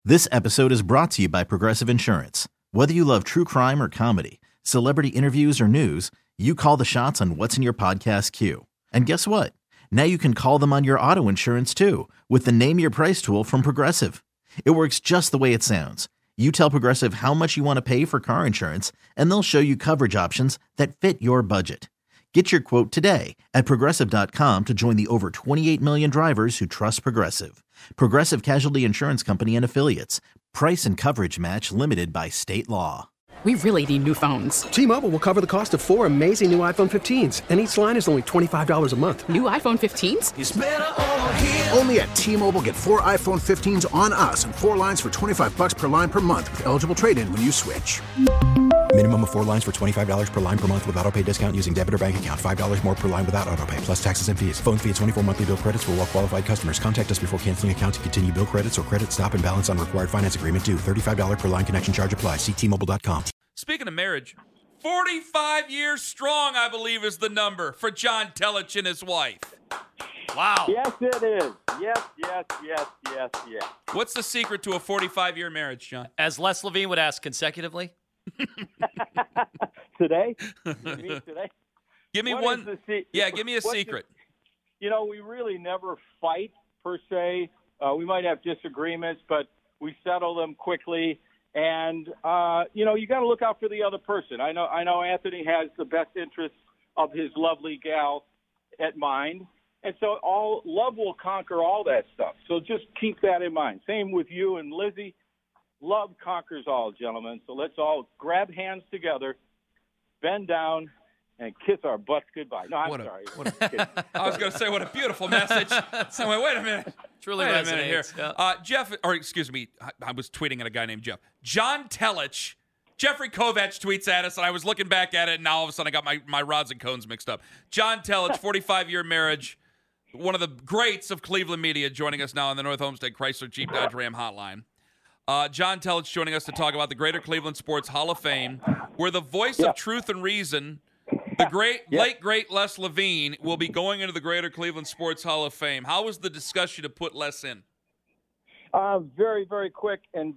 This episode is brought to you by Progressive Insurance. Whether you love true crime or comedy, celebrity interviews or news, you call the shots on what's in your podcast queue. And guess what? Now you can call them on your auto insurance too with the Name Your Price tool from Progressive. It works just the way it sounds. You tell Progressive how much you want to pay for car insurance, and they'll show you coverage options that fit your budget. Get your quote today at Progressive.com to join the over 28 million drivers who trust Progressive. Progressive Casualty Insurance Company and Affiliates. Price and coverage match limited by state law. We really need new phones. T-Mobile will cover the cost of 4 amazing new iPhone 15s, and each line is only $25 a month. New iPhone 15s? It's better over here. Only at T-Mobile, get 4 iPhone 15s on us and 4 lines for $25 per line per month with eligible trade-in when you switch. Minimum of 4 lines for $25 per line per month with autopay discount using debit or bank account. $5 more per line without autopay, plus taxes and fees. Phone fee at 24 monthly bill credits for well-qualified customers. Contact us before canceling account to continue bill credits or credit stop and balance on required finance agreement due. $35 per line connection charge applies. See T-Mobile.com. Speaking of marriage, 45 years strong, I believe, is the number for John Telich and his wife. Wow. Yes, it is. Yes. What's the secret to a 45-year marriage, John? As Les Levine would ask, consecutively? Today? You mean today? Give me one. Give me a secret. We really never fight, per se. We might have disagreements, but we settle them quickly. And, you got to look out for the other person. I know Anthony has the best interests of his lovely gal at mind. And so love will conquer all that stuff. So just keep that in mind. Same with you and Lizzie. Love conquers all, gentlemen. So let's all grab hands together, bend down, and kiss our butts goodbye. No, I'm sorry. I was going to say, what a beautiful message. So wait a minute. Truly wait a resonates. minute here. Yeah. Jeff, or excuse me, I was tweeting at a guy named Jeff. John Telich, Jeffrey Kovacs tweets at us, and I was looking back at it, and now all of a sudden I got my rods and cones mixed up. John Telich, 45-year marriage, one of the greats of Cleveland media, joining us now on the North Homestead Chrysler Jeep Dodge Ram hotline. John Telich joining us to talk about the Greater Cleveland Sports Hall of Fame, where the voice of truth and reason, the late great Les Levine, will be going into the Greater Cleveland Sports Hall of Fame. How was the discussion to put Les in? Very, very quick, and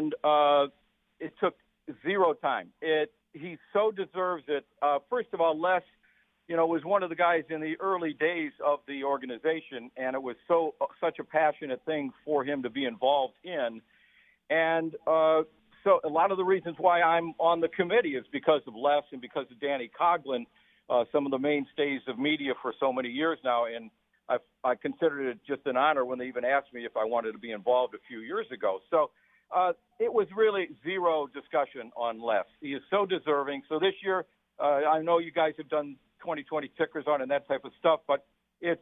it took zero time. He so deserves it. First of all, Les, was one of the guys in the early days of the organization, and it was such a passionate thing for him to be involved in. And so a lot of the reasons why I'm on the committee is because of Les and because of Danny Coughlin, some of the mainstays of media for so many years now. And I considered it just an honor when they even asked me if I wanted to be involved a few years ago. So it was really zero discussion on Les. He is so deserving. So this year, I know you guys have done 2020 tickers on and that type of stuff, but it's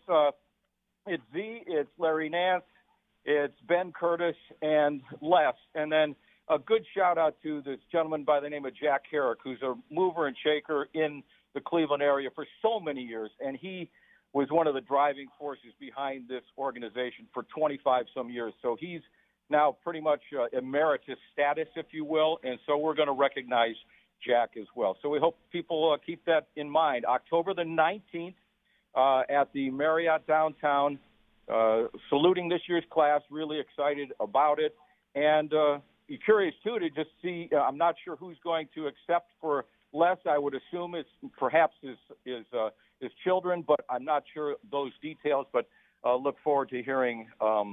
Z, it's Larry Nance, it's Ben Curtis, and Les. And then a good shout-out to this gentleman by the name of Jack Herrick, who's a mover and shaker in the Cleveland area for so many years. And he was one of the driving forces behind this organization for 25-some years. So he's now pretty much emeritus status, if you will. And so we're going to recognize Jack as well. So we hope people keep that in mind. October the 19th at the Marriott downtown, saluting this year's class, really excited about it. And you're curious, too, to just see, I'm not sure who's going to accept for Les. I would assume it's perhaps his children, but I'm not sure those details. But look forward to hearing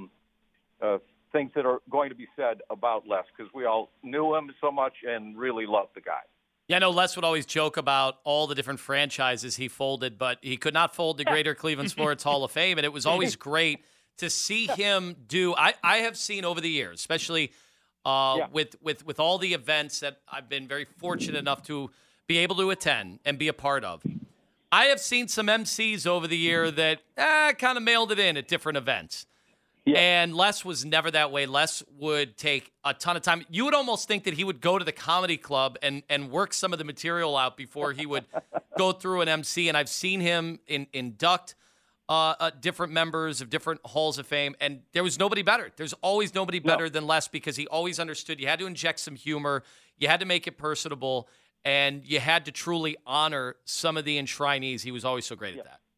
things that are going to be said about Les, because we all knew him so much and really loved the guy. Yeah, I know Les would always joke about all the different franchises he folded, but he could not fold the Greater Cleveland Sports Hall of Fame, and it was always great to see him do. I have seen over the years, especially with all the events that I've been very fortunate enough to be able to attend and be a part of. I have seen some MCs over the year that kind of mailed it in at different events. Yeah. And Les was never that way. Les would take a ton of time. You would almost think that he would go to the comedy club and work some of the material out before he would go through an MC. And I've seen him induct different members of different halls of fame, and there was nobody better. There's always nobody better than Les, because he always understood you had to inject some humor, you had to make it personable, and you had to truly honor some of the enshrinees. He was always so great at that.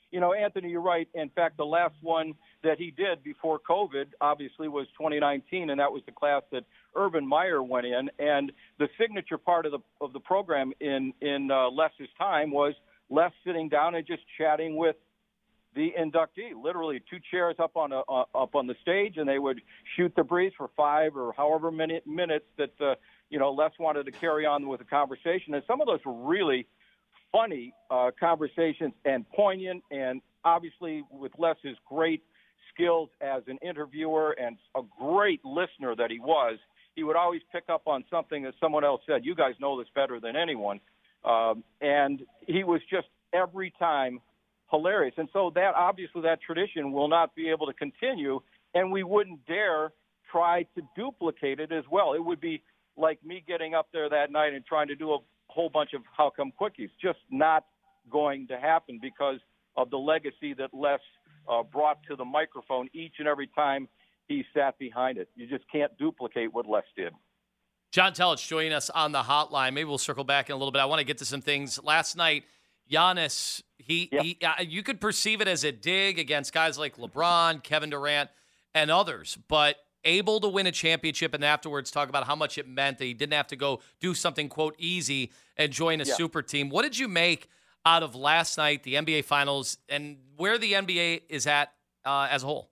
Anthony, you're right. In fact, the last one that he did before COVID obviously was 2019, and that was the class that Urban Meyer went in. And the signature part of the program in Les's time was Les sitting down and just chatting with the inductee, literally 2 chairs up on the stage, and they would shoot the breeze for 5 or however many minutes that Les wanted to carry on with the conversation. And some of those were really funny conversations and poignant, and obviously with Les's great skills as an interviewer and a great listener that he was, he would always pick up on something that someone else said. You guys know this better than anyone. And he was just every time hilarious. And so that obviously that tradition will not be able to continue, and we wouldn't dare try to duplicate it as well. It would be like me getting up there that night and trying to do a whole bunch of How Come Quickies. Just not going to happen because of the legacy that Les brought to the microphone each and every time he sat behind it. You just can't duplicate what Les did. John Telich joining us on the hotline. Maybe we'll circle back in a little bit. I want to get to some things. Last night, Giannis, you could perceive it as a dig against guys like LeBron, Kevin Durant, and others, but able to win a championship and afterwards talk about how much it meant that he didn't have to go do something, quote, easy and join a super team. What did you make out of last night, the NBA Finals, and where the NBA is at as a whole?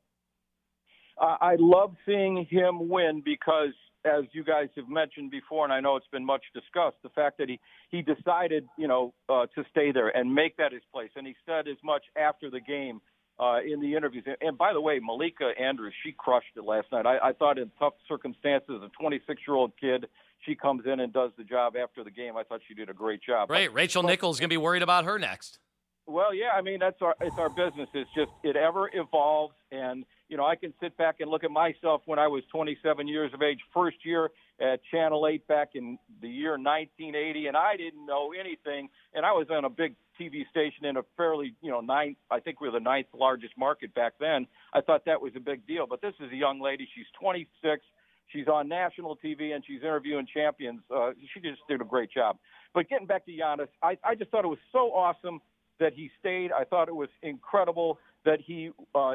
I love seeing him win because, as you guys have mentioned before, and I know it's been much discussed, the fact that he decided, to stay there and make that his place. And he said as much after the game in the interviews. And by the way, Malika Andrews, she crushed it last night. I thought in tough circumstances, a 26-year-old kid, she comes in and does the job after the game. I thought she did a great job. Right. Rachel Nichols is going to be worried about her next. Well, yeah, I mean, it's our business. It's just it ever evolves. And, I can sit back and look at myself when I was 27 years of age, first year at Channel 8 back in the year 1980, and I didn't know anything. And I was on a big TV station in a fairly, I think we were the 9th largest market back then. I thought that was a big deal. But this is a young lady. She's 26. She's on national TV, and she's interviewing champions. She just did a great job. But getting back to Giannis, I just thought it was so awesome that he stayed. I thought it was incredible that he,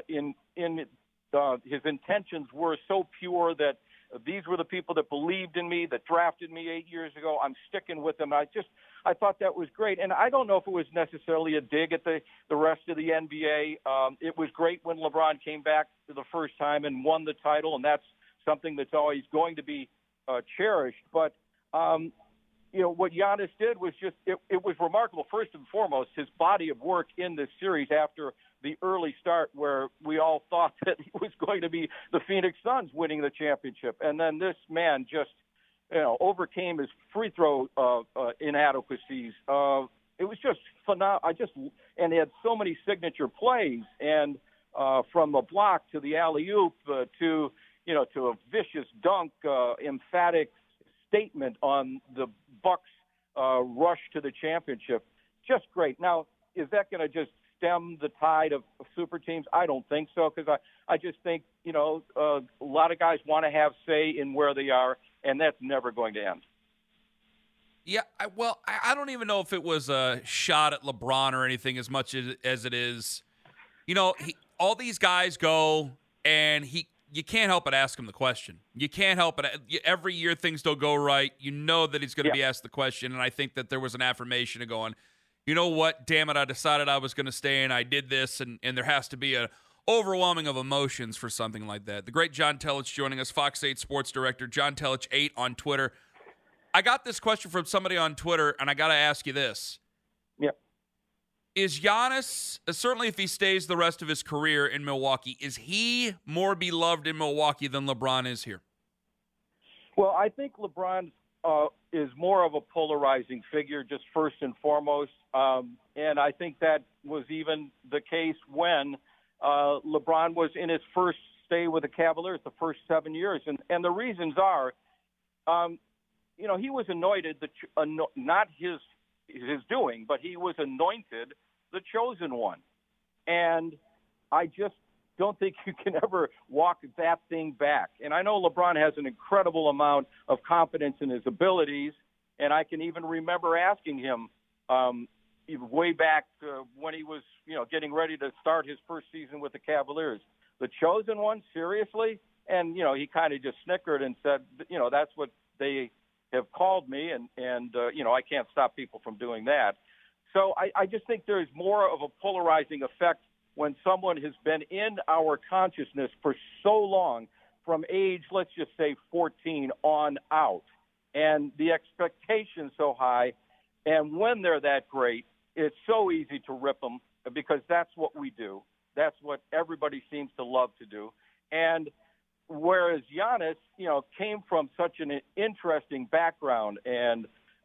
his intentions were so pure that these were the people that believed in me, that drafted me 8 years ago. I'm sticking with them. I thought that was great. And I don't know if it was necessarily a dig at the rest of the NBA. It was great when LeBron came back for the first time and won the title, and that's something that's always going to be cherished. But, what Giannis did was just, it was remarkable. First and foremost, his body of work in this series after the early start where we all thought that he was going to be the Phoenix Suns winning the championship. And then this man just, overcame his free throw inadequacies. It was just phenomenal. And he had so many signature plays, and from the block to the alley-oop to a vicious dunk, emphatic statement on the Bucks' rush to the championship. Just great. Now, is that going to just stem the tide of super teams? I don't think so, because I just think, a lot of guys want to have say in where they are, and that's never going to end. Yeah, I don't even know if it was a shot at LeBron or anything as much as it is. All these guys go, and you can't help but ask him the question. You can't help it. Every year things don't go right. You know that he's going to be asked the question, and I think that there was an affirmation of going, you know what, damn it, I decided I was going to stay, and I did this, and there has to be an overwhelming of emotions for something like that. The great John Telich joining us, Fox 8 sports director, John Telich 8 on Twitter. I got this question from somebody on Twitter, and I got to ask you this. Yeah. Is Giannis, certainly if he stays the rest of his career in Milwaukee, is he more beloved in Milwaukee than LeBron is here? Well, I think LeBron is more of a polarizing figure, just first and foremost. And I think that was even the case when LeBron was in his first stay with the Cavaliers, the first 7 years. And the reasons are, he was anointed, not his doing, but he was anointed the chosen one. And I just don't think you can ever walk that thing back. And I know LeBron has an incredible amount of confidence in his abilities, and I can even remember asking him, way back when he was, getting ready to start his first season with the Cavaliers. The chosen one, seriously? And, he kind of just snickered and said, that's what they have called me, and I can't stop people from doing that. So I just think there's more of a polarizing effect when someone has been in our consciousness for so long, from age, let's just say 14 on out, and the expectation so high, and when they're that great, it's so easy to rip them because that's what we do. That's what everybody seems to love to do. And whereas Giannis, came from such an interesting background, and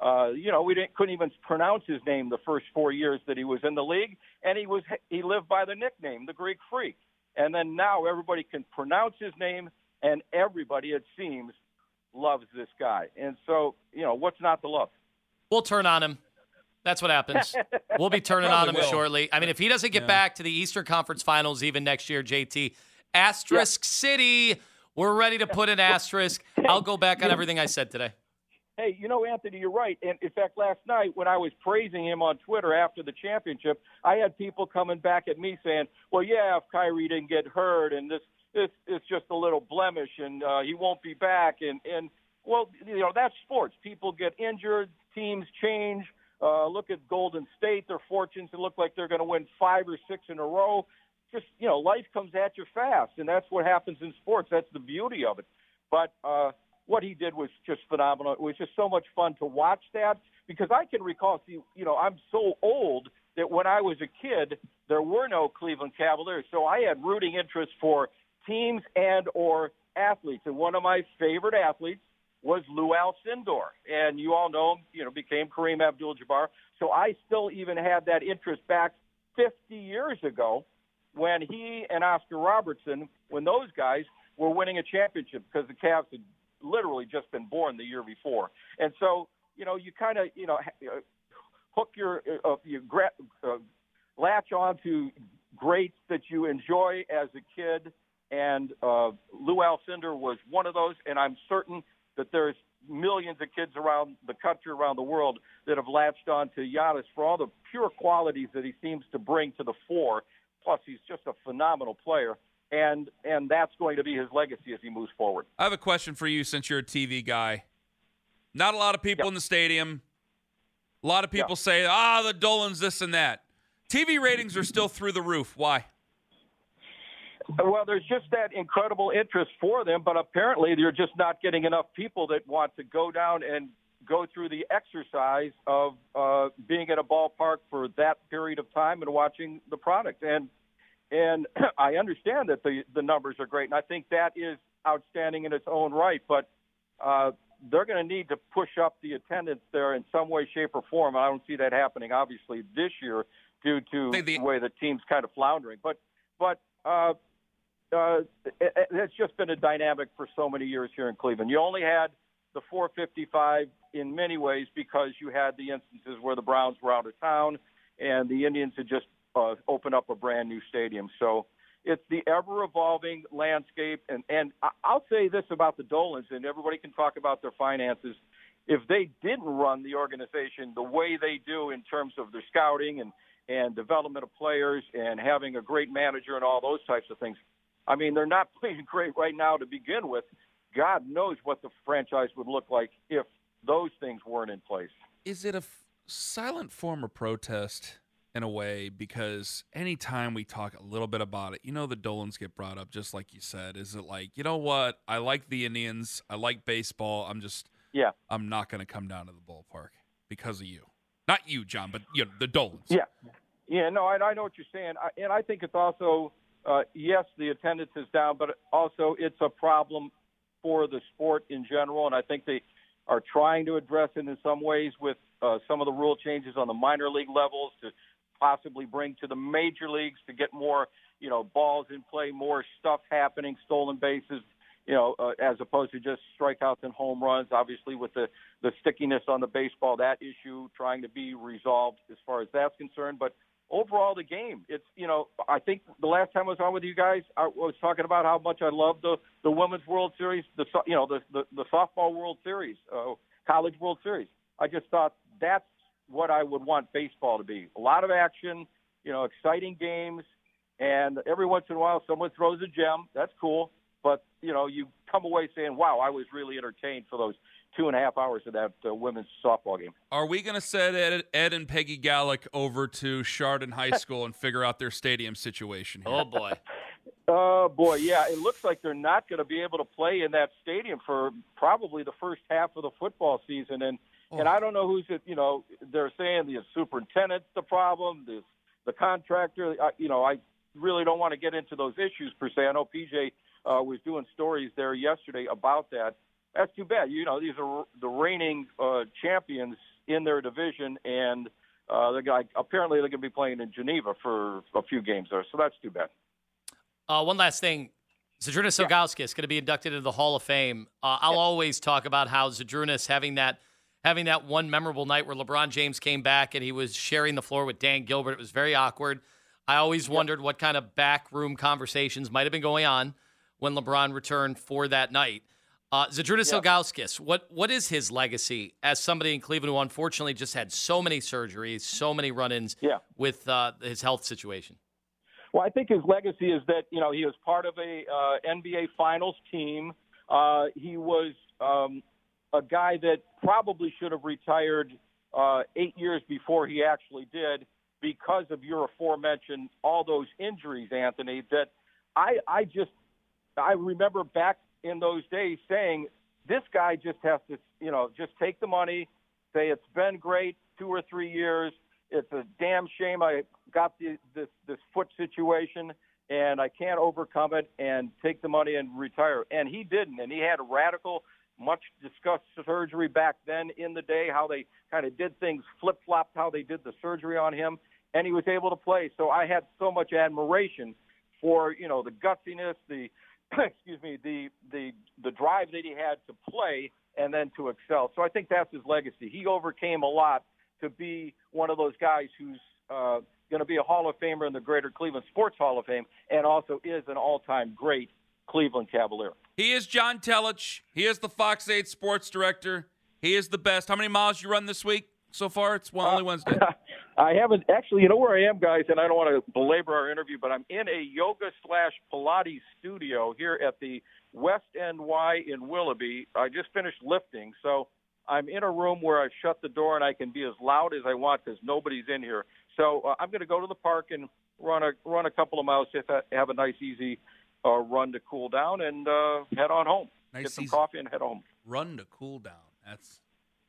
we couldn't even pronounce his name the first 4 years that he was in the league, and he lived by the nickname, the Greek Freak. And then now everybody can pronounce his name, and everybody, it seems, loves this guy. And so, what's not to love? We'll turn on him. That's what happens. We'll be turning on him shortly. I mean, if he doesn't get back to the Eastern Conference Finals even next year, JT, asterisk City, we're ready to put an asterisk. I'll go back on everything I said today. Hey, Anthony, you're right. And in fact, last night when I was praising him on Twitter after the championship, I had people coming back at me saying, well, yeah, if Kyrie didn't get hurt and this is just a little blemish and he won't be back. And well, that's sports. People get injured, teams change. Look at Golden State, their fortunes. It look like they're going to win 5 or 6 in a row. Just, life comes at you fast, and that's what happens in sports. That's the beauty of it. But what he did was just phenomenal. It was just so much fun to watch that because I can recall, I'm so old that when I was a kid, there were no Cleveland Cavaliers. So I had rooting interest for teams and or athletes. And one of my favorite athletes was Lou Alcindor. And you all know him, became Kareem Abdul-Jabbar. So I still even had that interest back 50 years ago when he and Oscar Robertson, when those guys were winning a championship because the Cavs had literally just been born the year before. And so, you kind of, hook latch on to greats that you enjoy as a kid. And Lou Alcindor was one of those. And I'm certain that there's millions of kids around the country, around the world, that have latched on to Giannis for all the pure qualities that he seems to bring to the fore. Plus, he's just a phenomenal player. And that's going to be his legacy as he moves forward. I have a question for you since you're a TV guy. Not a lot of people in the stadium. A lot of people say, the Dolan's this and that. TV ratings are still through the roof. Why? Well, there's just that incredible interest for them, but apparently they're just not getting enough people that want to go down and go through the exercise of being at a ballpark for that period of time and watching the product. And I understand that the numbers are great, and I think that is outstanding in its own right. But they're going to need to push up the attendance there in some way, shape, or form. I don't see that happening, obviously, this year due to the way the team's kind of floundering. But it's just been a dynamic for so many years here in Cleveland. You only had the 455 in many ways because you had the instances where the Browns were out of town and the Indians had just open up a brand new stadium. So it's the ever-evolving landscape. And I'll say this about the Dolans, and everybody can talk about their finances. If they didn't run the organization the way they do in terms of their scouting and development of players and having a great manager and all those types of things, I mean, they're not playing great right now to begin with. God knows what the franchise would look like if those things weren't in place. Is it a silent form of protest in a way? Because anytime we talk a little bit about it, the Dolans get brought up, just like you said. Is it like, you know what? I like the Indians. I like baseball. I'm not going to come down to the ballpark because of you. Not you, John, but the Dolans. Yeah, no, I know what you're saying. And I think it's also, yes, the attendance is down, but also it's a problem for the sport in general. And I think they are trying to address it in some ways with some of the rule changes on the minor league levels to possibly bring to the major leagues to get more, balls in play, more stuff happening, stolen bases, as opposed to just strikeouts and home runs. Obviously, with the stickiness on the baseball, that issue trying to be resolved as far as that's concerned. But overall, the game, it's, I think the last time I was on with you guys, I was talking about how much I love the Women's World Series, the softball World Series, College World Series. I just thought that's what I would want baseball to be. A lot of action, exciting games, and every once in a while someone throws a gem. That's cool. But, you come away saying, wow, I was really entertained for those 2.5 hours of that women's softball game. Are we going to send Ed and Peggy Gallick over to Chardon High School and figure out their stadium situation here? Oh, boy. Oh, boy, yeah. It looks like they're not going to be able to play in that stadium for probably the first half of the football season. And I don't know they're saying the superintendent's the problem, the contractor. I really don't want to get into those issues per se. I know PJ was doing stories there yesterday about that. That's too bad. These are the reigning champions in their division, and apparently they're going to be playing in Geneva for a few games there. So that's too bad. One last thing. Zydrunas Ilgauskas going to be inducted into the Hall of Fame. I'll always talk about how Zydrunas having that one memorable night where LeBron James came back and he was sharing the floor with Dan Gilbert. It was very awkward. I always wondered what kind of backroom conversations might have been going on when LeBron returned for that night. Zydrunas Ilgauskas, what is his legacy as somebody in Cleveland who unfortunately just had so many surgeries, so many run-ins with his health situation? Well, I think his legacy is that, he was part of a NBA Finals team. He was a guy that probably should have retired 8 years before he actually did because of your aforementioned all those injuries, Anthony, that I remember back in those days saying this guy just has to, just take the money, say it's been great 2 or 3 years. It's a damn shame I got this foot situation and I can't overcome it, and take the money and retire. And he didn't, and he had a radical, much discussed surgery back then in the day, how they kind of did things flip-flopped, how they did the surgery on him, and he was able to play. So I had so much admiration for, the gutsiness, the drive that he had to play and then to excel. So I think that's his legacy. He overcame a lot to be one of those guys who's going to be a Hall of Famer in the Greater Cleveland Sports Hall of Fame, and also is an all-time great Cleveland Cavalier. He is John Telich. He is the Fox 8 sports director. He is the best. How many miles you run this week so far? It's only Wednesday. I haven't actually. You know where I am, guys, and I don't want to belabor our interview, but I'm in a yoga/Pilates studio here at the West NY in Willoughby. I just finished lifting, so I'm in a room where I've shut the door and I can be as loud as I want because nobody's in here. So I'm going to go to the park and run a couple of miles, have a nice, easy run to cool down, and head on home. Get some coffee and head home. Run to cool down. That's.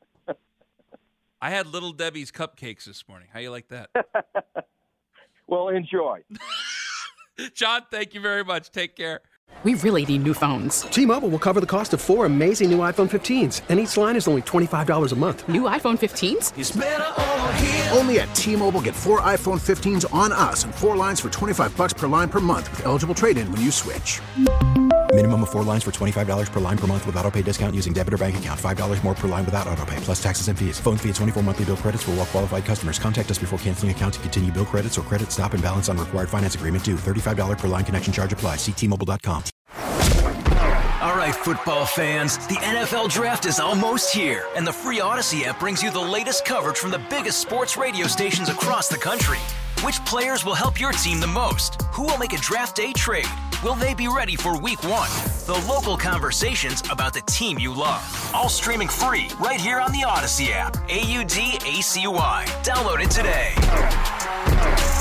I had Little Debbie's cupcakes this morning. How you like that? Well, enjoy. John, thank you very much. Take care. We really need new phones. T-Mobile will cover the cost of 4 amazing new iPhone 15s, and each line is only $25 a month. New iPhone 15s? It's better over here. Only at T-Mobile, get 4 iPhone 15s on us and 4 lines for $25 per line per month with eligible trade-in when you switch. Minimum of 4 lines for $25 per line per month with autopay discount using debit or bank account. $5 more per line without autopay, plus taxes and fees. Phone fee at 24 monthly bill credits for well-qualified customers. Contact us before canceling account to continue bill credits or credit stop and balance on required finance agreement due. $35 per line connection charge applies. See T-Mobile.com. All right, football fans, the NFL Draft is almost here, and the free Odyssey app brings you the latest coverage from the biggest sports radio stations across the country. Which players will help your team the most? Who will make a draft day trade? Will they be ready for Week 1? The local conversations about the team you love. All streaming free right here on the Odyssey app. AUDACY. Download it today.